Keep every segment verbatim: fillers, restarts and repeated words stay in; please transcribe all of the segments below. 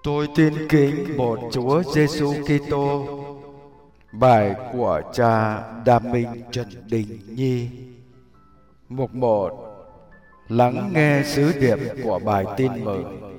Tôi tin kính một Chúa Giêsu Kitô. Bài của cha Đàm Minh Trần Đình Nhi. Mục một. Lắng nghe sứ điệp của bài tin mừng.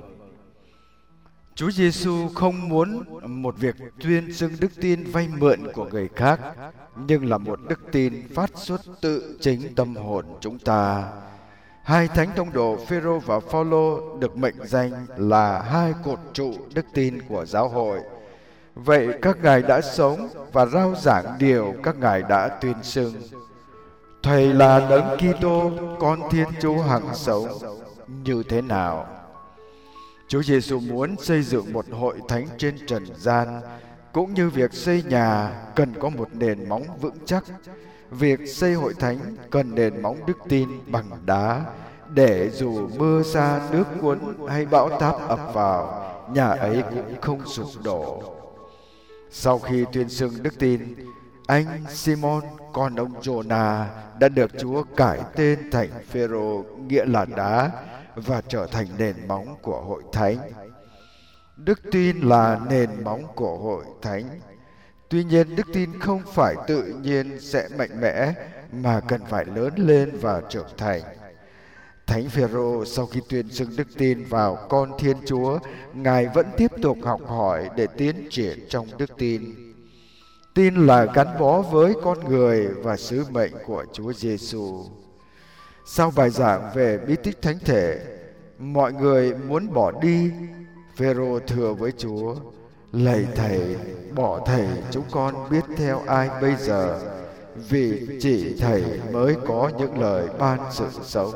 Chúa Giêsu không muốn một việc tuyên xưng đức tin vay mượn của người khác, nhưng là một đức tin phát xuất tự chính tâm hồn chúng ta. Hai thánh tông đồ Phêrô và Phaolô được mệnh danh là hai cột trụ đức tin của giáo hội. Vậy các ngài đã sống và rao giảng điều các ngài đã tuyên xưng. Thầy là Đấng Kitô, con Thiên Chúa hằng sống như thế nào? Chúa Giêsu muốn xây dựng một hội thánh trên trần gian, cũng như việc xây nhà cần có một nền móng vững chắc. Việc xây hội thánh cần nền móng đức tin bằng đá, để dù mưa sa nước cuốn hay bão táp ập vào, nhà ấy cũng không sụp đổ. Sau khi tuyên xưng đức tin, anh Simon con ông Giô-na đã được Chúa cải tên thành Phêrô, nghĩa là đá, và trở thành nền móng của hội thánh. Đức tin là nền móng của hội thánh. Tuy nhiên, đức tin không phải tự nhiên sẽ mạnh mẽ, mà cần phải lớn lên và trưởng thành. Thánh Phêrô sau khi tuyên xưng đức tin vào con Thiên Chúa, ngài vẫn tiếp tục học hỏi để tiến triển trong đức tin. Tin là gắn bó với con người và sứ mệnh của Chúa Giêsu. Sau bài giảng về bí tích thánh thể, mọi người muốn bỏ đi. Phêrô thưa với Chúa: Lạy Thầy, bỏ Thầy chúng con biết theo ai bây giờ, vì chỉ Thầy mới có những lời ban sự sống.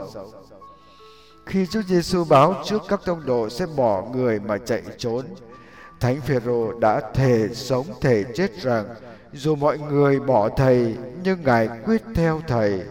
Khi Chúa Giêsu báo trước các tông đồ sẽ bỏ người mà chạy trốn, Thánh Phêrô đã thề sống thề chết rằng dù mọi người bỏ Thầy, nhưng ngài quyết theo Thầy.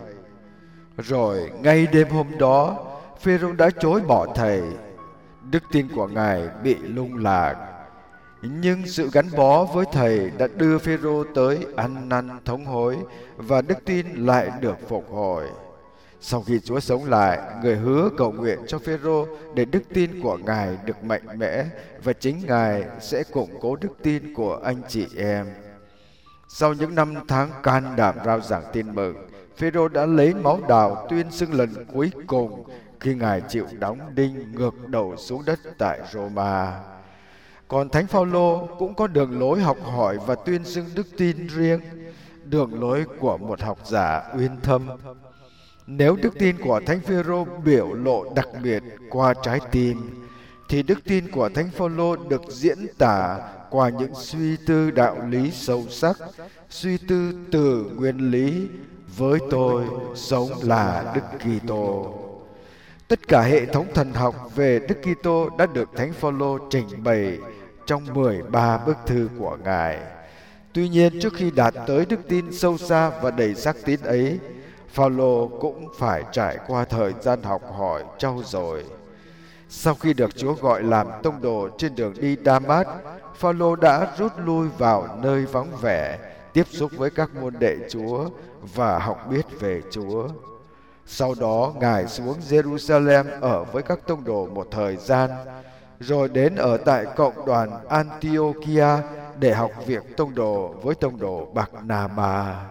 Rồi ngay đêm hôm đó, Phêrô đã chối bỏ Thầy. Đức tin của ngài bị lung lạc. Nhưng sự gắn bó với Thầy đã đưa Phêrô tới ăn năn thống hối, và đức tin lại được phục hồi. Sau khi Chúa sống lại, người hứa cầu nguyện cho Phêrô để đức tin của ngài được mạnh mẽ, và chính ngài sẽ củng cố đức tin của anh chị em. Sau những năm tháng can đảm rao giảng tin mừng, Phêrô đã lấy máu đào tuyên xưng lần cuối cùng khi ngài chịu đóng đinh ngược đầu xuống đất tại Roma. Còn Thánh Phaolô cũng có đường lối học hỏi và tuyên xưng đức tin riêng, đường lối của một học giả uyên thâm. Nếu đức tin của Thánh Phêrô biểu lộ đặc biệt qua trái tim, thì đức tin của Thánh Phaolô được diễn tả qua những suy tư đạo lý sâu sắc, suy tư từ nguyên lý: với tôi, sống là Đức Kitô. Tất cả hệ thống thần học về Đức Kitô đã được Thánh Phaolô trình bày trong mười ba bức thư của ngài. Tuy nhiên, trước khi đạt tới đức tin sâu xa và đầy sắc tín ấy, Phaolô cũng phải trải qua thời gian học hỏi trau dồi. Sau khi được Chúa gọi làm tông đồ trên đường đi Đa-mát, Phaolô đã rút lui vào nơi vắng vẻ, tiếp xúc với các môn đệ Chúa và học biết về Chúa. Sau đó, ngài xuống Jerusalem ở với các tông đồ một thời gian, rồi đến ở tại cộng đoàn Antiochia để học việc tông đồ với tông đồ Barnaba.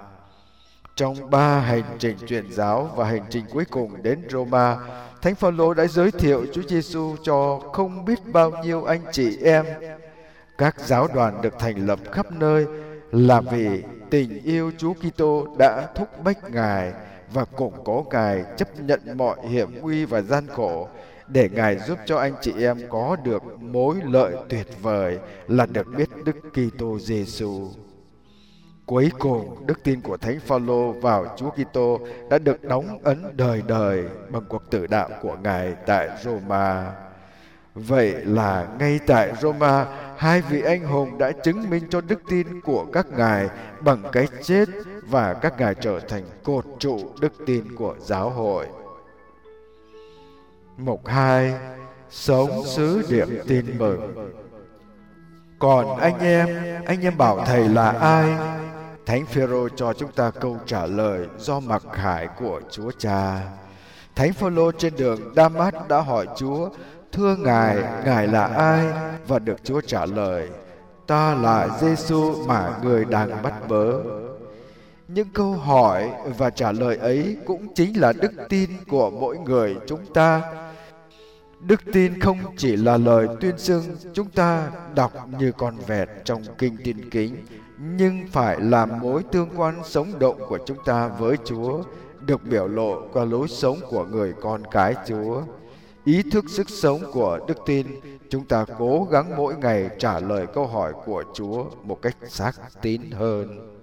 Trong ba hành trình truyền giáo và hành trình cuối cùng đến Roma, Thánh Phaolô đã giới thiệu Chúa Giêsu cho không biết bao nhiêu anh chị em. Các giáo đoàn được thành lập khắp nơi là vì tình yêu Chúa Kitô đã thúc bách ngài và củng cố ngài chấp nhận mọi hiểm nguy và gian khổ, để ngài giúp cho anh chị em có được mối lợi tuyệt vời là được biết Đức Kitô Giêsu. Cuối cùng, đức tin của Thánh Phaolô vào Chúa Kitô đã được đóng ấn đời đời bằng cuộc tử đạo của ngài tại Roma. Vậy là ngay tại Roma, hai vị anh hùng đã chứng minh cho đức tin của các ngài bằng cái chết, và các ngài trở thành cột trụ đức tin của giáo hội. Mục hai. Sống sứ điệp tin mừng. Còn anh em, anh em bảo Thầy là ai? Thánh Phêrô cho chúng ta câu trả lời do mặc khải của Chúa Cha. Thánh Phaolô trên đường Đa-mát đã hỏi Chúa: thưa Ngài, Ngài là ai? Và được Chúa trả lời, ta là Giêsu mà người đang bắt bớ. Những câu hỏi và trả lời ấy cũng chính là đức tin của mỗi người chúng ta. Đức tin không chỉ là lời tuyên xưng chúng ta đọc như con vẹt trong kinh Tiên Kính, nhưng phải là mối tương quan sống động của chúng ta với Chúa, được biểu lộ qua lối sống của người con cái Chúa. Ý thức sức sống của đức tin, chúng ta cố gắng mỗi ngày trả lời câu hỏi của Chúa một cách xác tín hơn.